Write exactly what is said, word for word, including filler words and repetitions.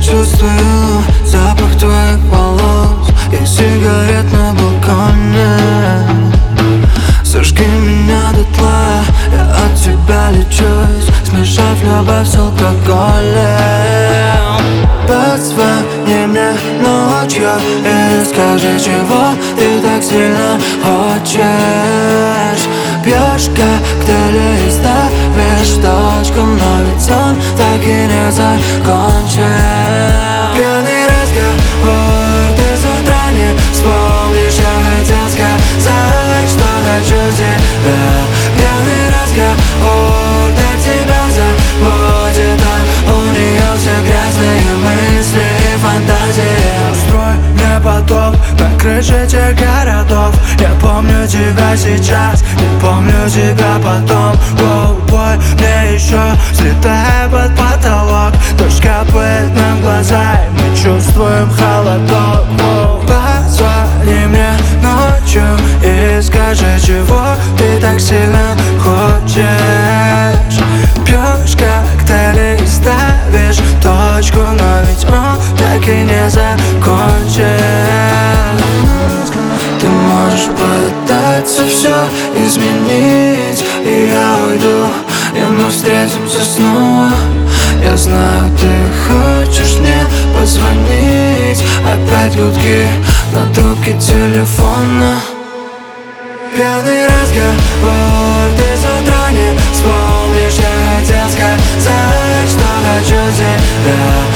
чувствую запах твоих волос и сигарет на балконе. Зажги меня дотла, я от тебя лечусь, смешав любовь с алкоголем. Позвони мне ночью и скажи, чего ты так сильно хочешь. Пьешь коктейли и ставишь точку, но ведь он так и не закончен. Пьяный разговор, ты с утра не вспомнишь. Я хотел сказать, что хочу тебя. Пьяный разговор, так тебя заботит, а у нее все грязные мысли и фантазии. Устрой мне потоп на крыше тех городов. Я помню тебя сейчас, не помню тебя потом. Воу, бой, мне еще взлетая под потолок. Дождь капает нам в глаза, и мы чувствуем холодок. Воу. Позвони мне ночью и скажи, чего ты так сильно хочешь. Пьешь коктейли и ставишь точку, но ведь он так и не закончен. Ты можешь пытаться все изменить, и я уйду, и мы встретимся снова. Я знаю, ты хочешь мне позвонить. Опять гудки на трубке телефона. Пьяный разговор, ты с утра не вспомнишь. Я хотел сказать, что хочу тебя.